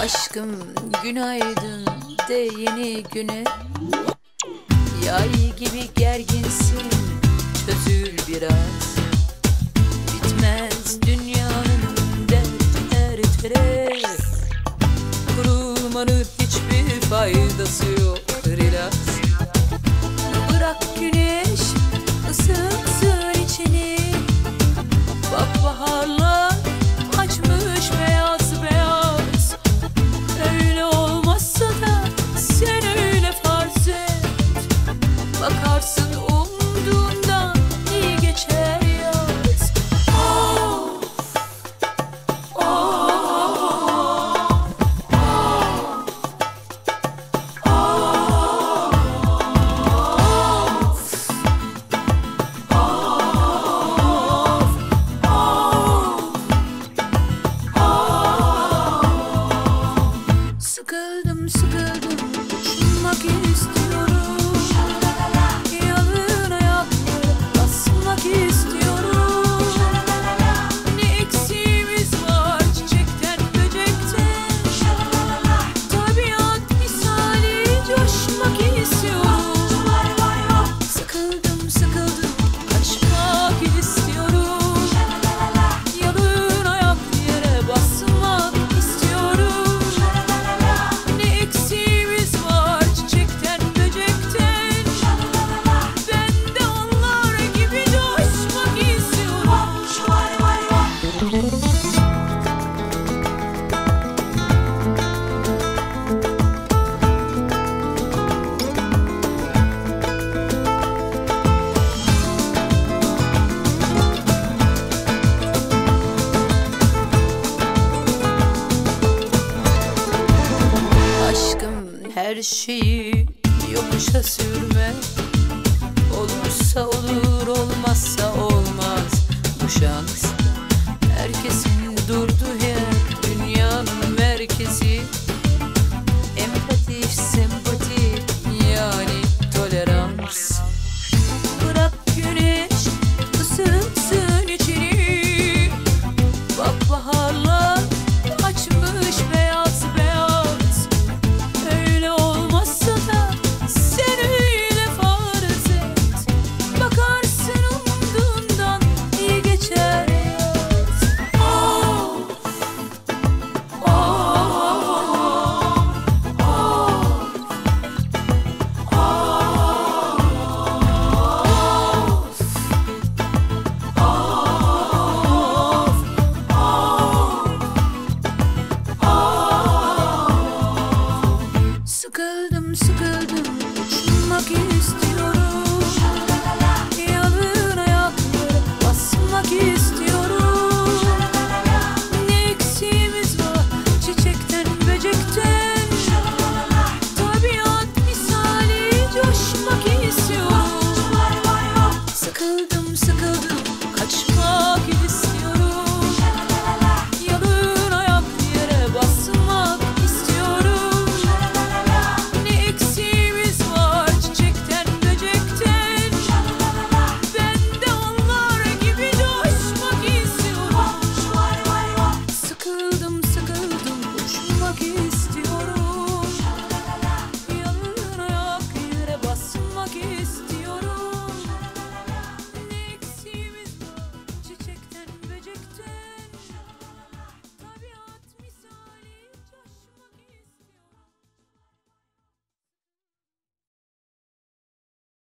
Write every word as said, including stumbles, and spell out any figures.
Aşkım günaydın de yeni güne. Yay gibi gerginsin, çözül biraz. Bitmez dünyanın dertleri. Kurulmanın hiçbir faydası yok, relax. Bırak güneş ısıtsın içini. Bak baharlar açmış beyaz beyaz. Öyle olmazsa da sen öyle farz et. Bakarsın umduğundan iyi geçer yaz. Of, of, sıkıldım sıkıldım uçmak istiyorum. Yalın ayaklara basmak istiyorum. Ne eksiğimiz var çiçekten böcekten. Tabiat misali coşmak istiyorum. Sıkıldım sıkıldım kaçmak istiyorum. Yalın ayak yere basmak istiyorum. Ne eksiğimiz var çiçekten böcekten. Ben de onlar gibi coşmak istiyorum. Aşkım her şeyi yokuşa sürme. Olursa olur, olmazsa olmaz. Bu şans herkesin durduğu yer, dünyanın merkezi.